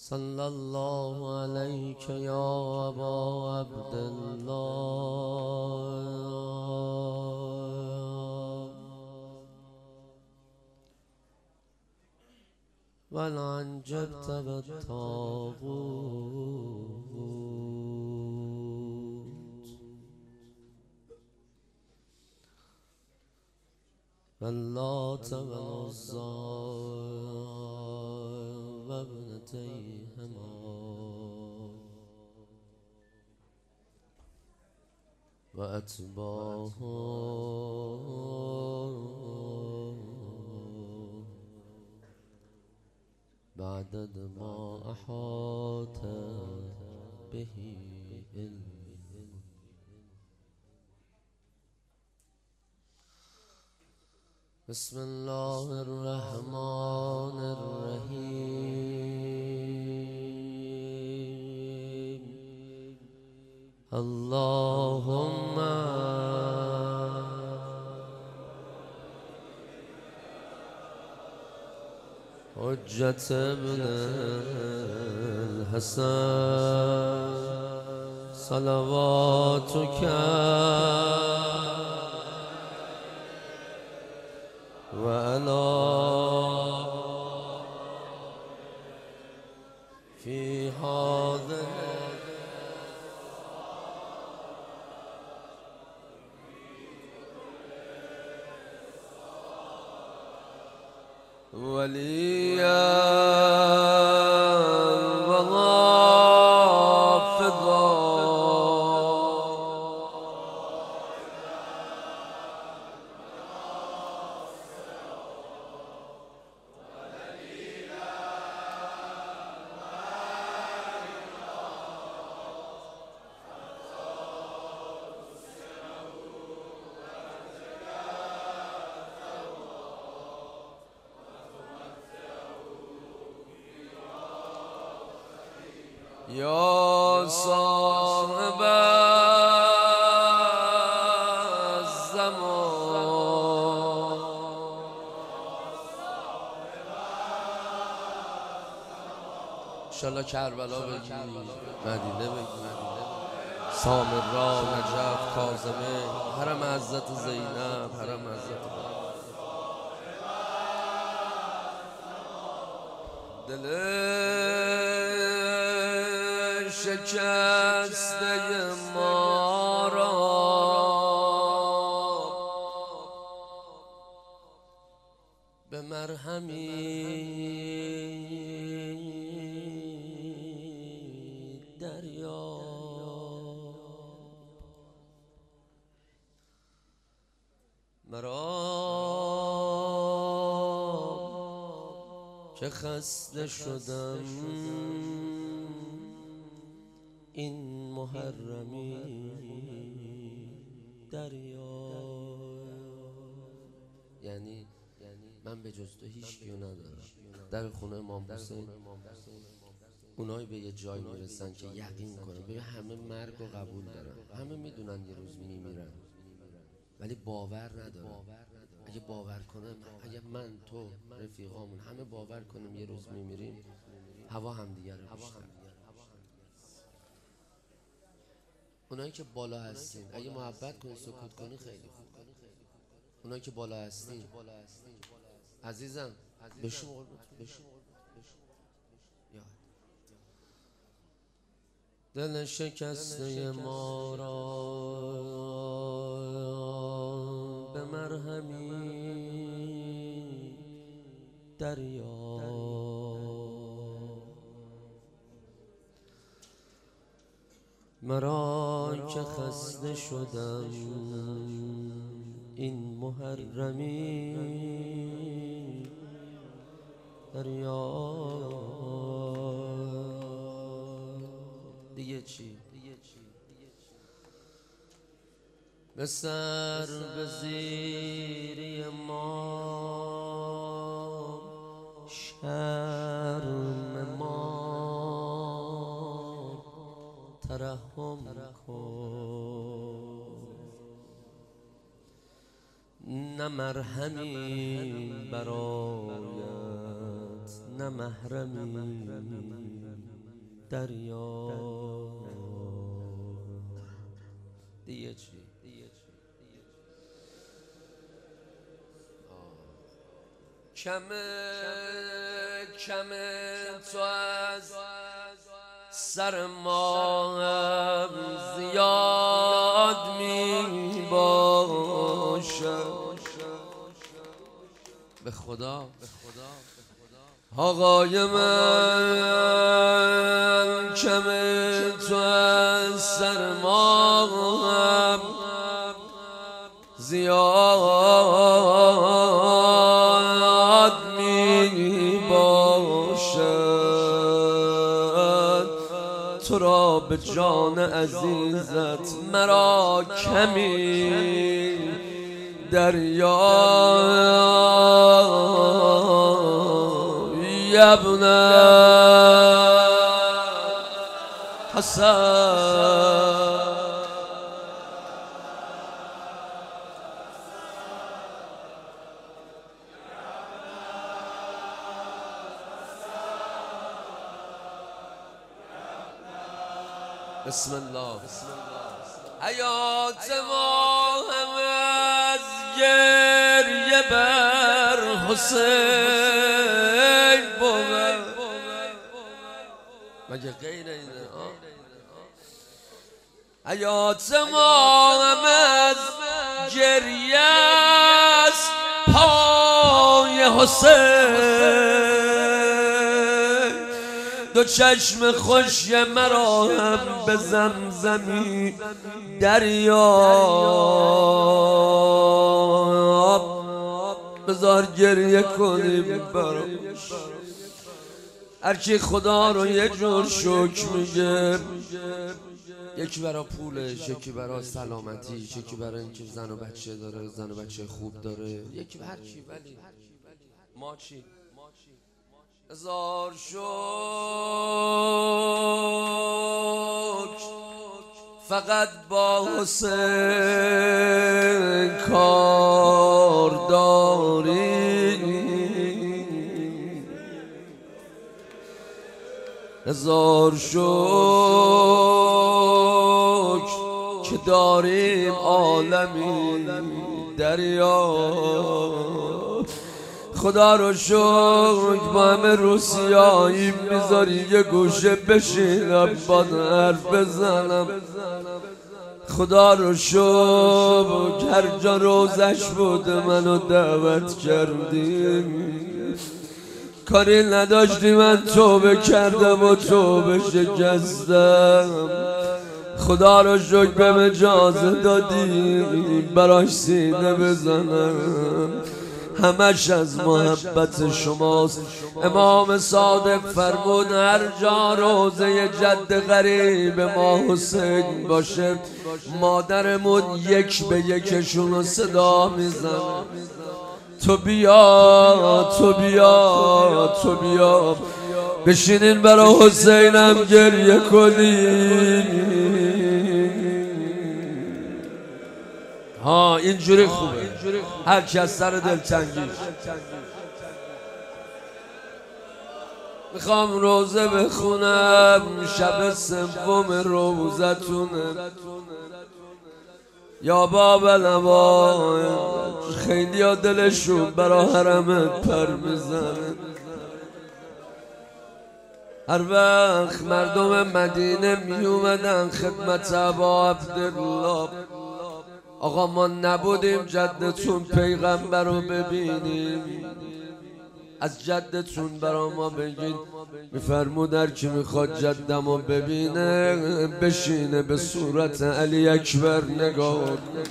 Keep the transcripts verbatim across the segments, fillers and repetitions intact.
صلى الله عليك يا أبا عبد الله بل أنجبت بالطاغوت واللات والعزى وابنتيهما وأتباعهم بعدد ما أحاط به علم. بسم الله الرحمن الرحيم. اللهم حجة ابن الحسن صلواتك وعلى في هذا وليا وحافظا يا صاحب الزمان انشالله کربلا بگی، مدینه بگی، سامرا، نجف، کاظمه، حرم حضرت زینب، حرم حضرت دل شکسته ما را به مرهمی دریاب. مرا که خسته شدم این محرمی دریاب. یعنی من به جز تو هیچ کیو ندارم. در خونه امام حسین اونایی به یه جای میرسن که یقین کنن، ببین همه مرگ و قبول دارن، همه میدونن یه روز میمیرن ولی باور ندارن. اگه باور کنه، اگه من تو رفیقامون همه باور کنیم یه روز میمیریم، هوا همدیگه رو بیشتر. اونایی که بالا هستین اگه محبت کنی سکوت کنی خیلی خوب. اونایی که بالا هستین عزیزم بشون قربونتون بشون. دل شکسته ما را به مرهمی دریاب. مرا که خسته شدم این محرمی دریاب. دیگه چی؟ به سر به زیری ما شرم ما ترحم کن. نه مرهمی برایت نه محرمی دریا دیگه چی؟ کمه کمه تو از سر ما هم زیاد می باشد. به خدا آقای من کمه تو از سر ما هم زیاد می باشد. تو را به جان عزیزت مرا کمی دریا ابن حسن. بسم الله حیات ما هم از گریه بر حسین بود. مگه غیر اینه؟ حیات ما هم از گریه است پای حسین. دو چشم خوش مرا هم به زمزمی دریاب. بذار گریه کنیم برا هرکی خدا رو یه جور شکر میگه. یکی برا پولش، یکی برا سلامتیش، یکی برا اینکه زن و بچه داره، زن و بچه خوب داره، یکی هر چی. ولی ما چی؟ هزار شکر فقط با حسین کار داری. هزار شکر که داریم عالمی دریا. خدا رو شکر با همه روسیایی میذاری یه گوشه بشینم با حرف بزنم. خدا رو شکر هر جا روزش بوده منو دعوت کردیم. کاری نداشتی من توبه کردم و توبه شکستم. خدا رو شکر بهم اجازه دادی براش سینه بزنم. همش از محبت شماست. امام صادق فرمود هر جا روزه جد غریب ما حسین باشه مادرمون یک به یکشون رو صدا میزنه تو بیا تو بیا تو بیا بشینین برای حسینم گریه کنین. ها اینجوری خوبه هر کی از سر دلتنگیش. میخوام روزه بخونم شب سوم روزتونه یا بابا نوا. خیلی ها دلشون برا حرمت پر میزنه. هر وقت مردم مدینه می اومدن خدمت ابا عبدالله آقا ما نبودیم جدتون پیغمبر رو ببینیم از جدتون برا ما بگین. میفرمود هر کی میخواد جدم رو ببینه بشینه به صورت علی اکبر نگاه.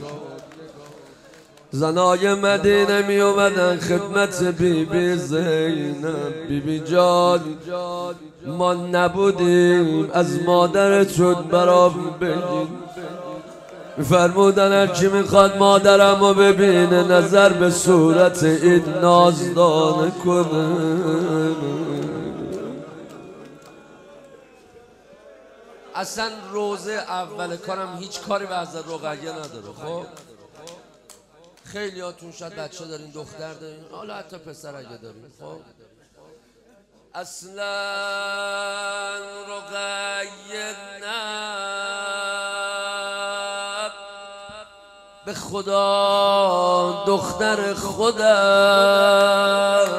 زنای مدینه می اومدن خدمت بی بی زینب. بی بی جان ما نبودیم از مادرتون برا بگین. فرمودن هر کی میخواد مادرم رو ببینه نظر به صورت این نازدانه کنه. اصلا روزه اول کارم هیچ کاری به حضرت رقیه نداره. خب خیلی هاتون شاید بچه دارین دختر دارین حالا حتی پسر اگه دارین. خب اصلا رقیه به خدا دختر خودت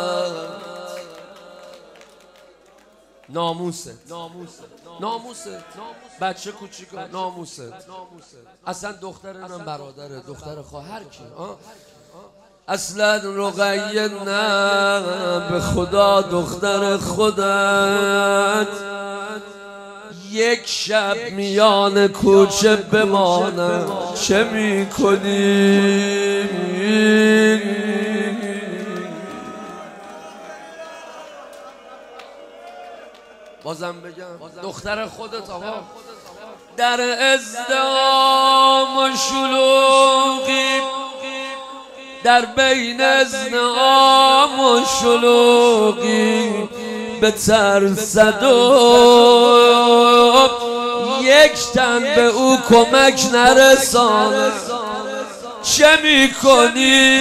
ناموسه ناموسه بچه کوچیکا ناموسه اصلا دختر اینم برادره دختر خواهر که اصلا رقیه نه به خدا دختر خودت یک شب میان کوچه بمانم چه میکنی بازم بگم دختر خودت آقا در ازدحام و شلوغی در بین ازدحام و شلوغی به ترسد و یک تن به او کمک نرسانه چه میکنی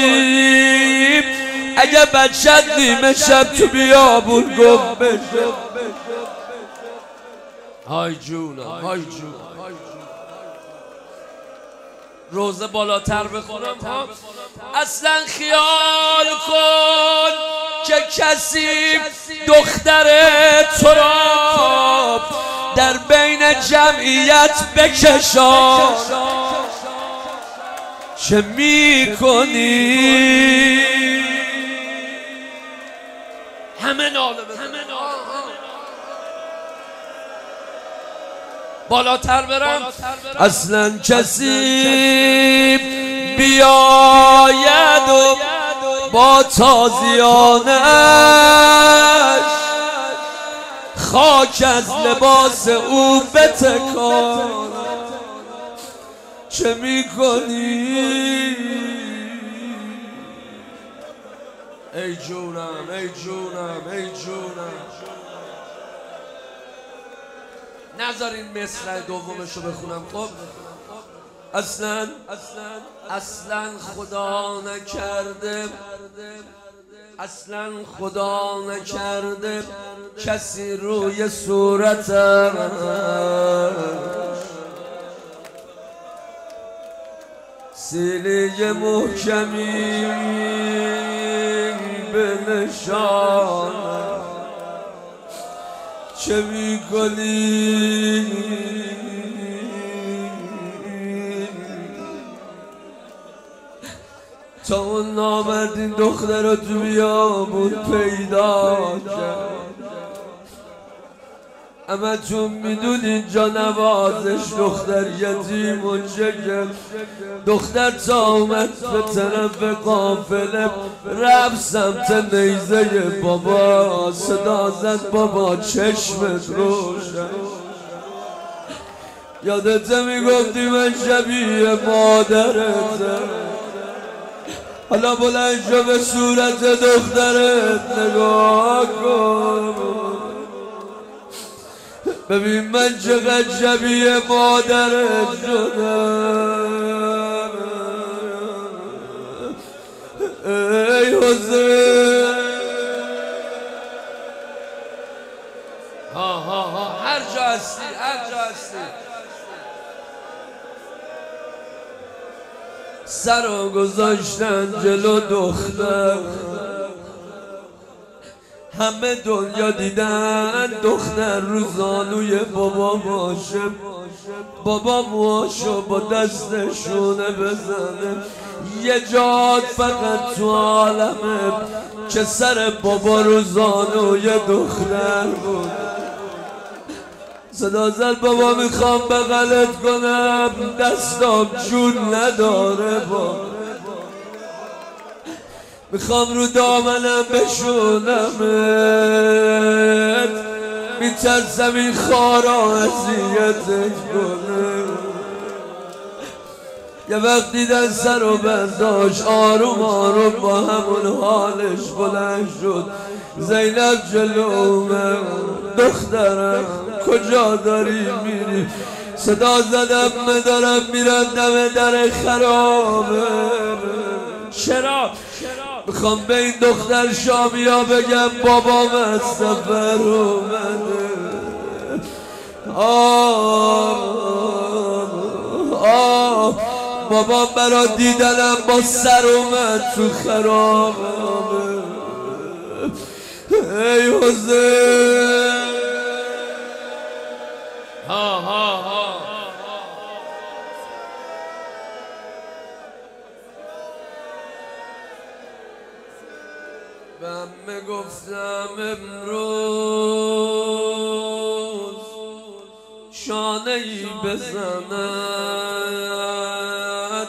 اگه بچت نیمه شب تو بیابون گم بشه های جونم های جونم روزه بالاتر بخونم ها اصلا خیال کن که کسی دختر تو را در بین جمعیت بکشان چه میکنی همه ناله همه بالاتر برم اصلا کسی بیاید و با تازیانش خاک از لباس او بتکان چه میکنی ای جونم ای جونم ای جونم نذارین مصرع دومشو بخونم خب اصلا اصلا اصلا خدا نکرده اصلا خدا نکرده کسی روی صورتم سیلی محکمی به نشان چه میکنی تا اون نامردین دختر رو تو بیابون پیدا کرد اما چون میدونین جا نوازش دختر یتیم و چگل دختر تا اومد به طرف قافله رفت سمت نیزه بابا صدا زد بابا چشمت روشن یادت میگفتی من شبیه مادرت حالا بلند شو به صورت دخترت نگاه کن ببین من چقدر شبیه مادرت شدم ای حسین ها ها ها هر جا هستی هر جا هستی سر رو گذاشتن جلو دختر همه دنیا دیدن دختر رو زانوی بابا باشه بابا موهاشو با دستشونه بزنه یه جاد فقط تو عالمه که سر بابا رو زانوی دختر بود صدا زد بابا میخوام بغلت کنم دستام جون نداره با میخوام رو دامنم بشونمت میترسم این خارا اذیتت کنه یه وقت دیدن سر و برداشت آروم آروم با همون حالش بلند شد زینب جلومه دخترم کجا داری میری صدا زدم دارم میرم دم در خرابه چرا میخوام به این دختر شامیا بگم بابام از سفر اومده آه آه بابا برا دیدنم با سر اومد تو خرابه. ای حسین ها ها ها به همه گفتم امروز شانه ای بزند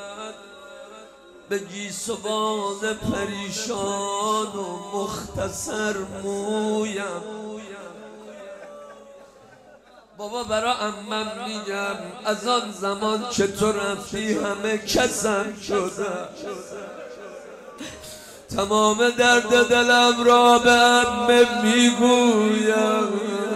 به گیسوان پریشان و مختصر مویم. بابا برا عمم میگم از آن زمان که تو رفتی همه کسم شدم، تمام درد دلم را به عمه میگویم.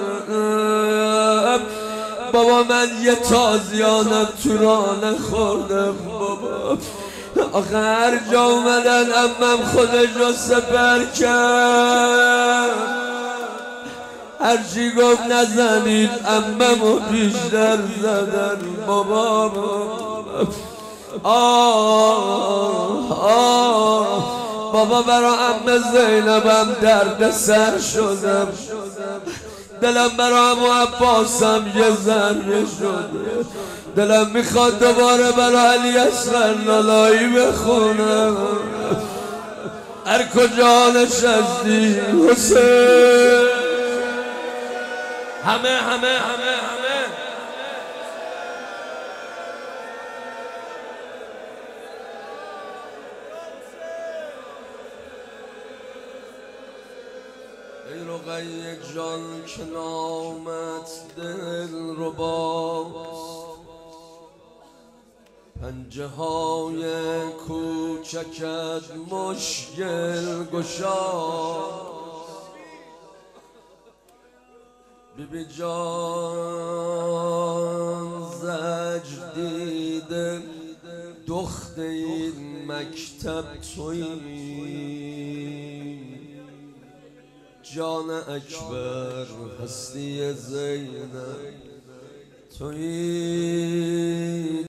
بابا من یه تازیانم تو راه نخوردم بابا، آخه هر جا اومدن عمم خودش رو سپر کرد، هرچی گفت نزنید عمم رو بیشتر زدن بابا. آه آه بابا برا عمه زینبم درد سر شدم، دلم برا عمو عباسم یه ذره شده، دلم میخواد دوباره برا علی اصغر لالایی بخونم. هر کجا نشستی حسین، همه همه همه همه ای رقیه جان که نامت دل رباست، پنجه های کوچکت مشکل گشاست. بی بی جان زجر دیده دخت این مکتب تویی، جان اکبر هستی زینب تویی.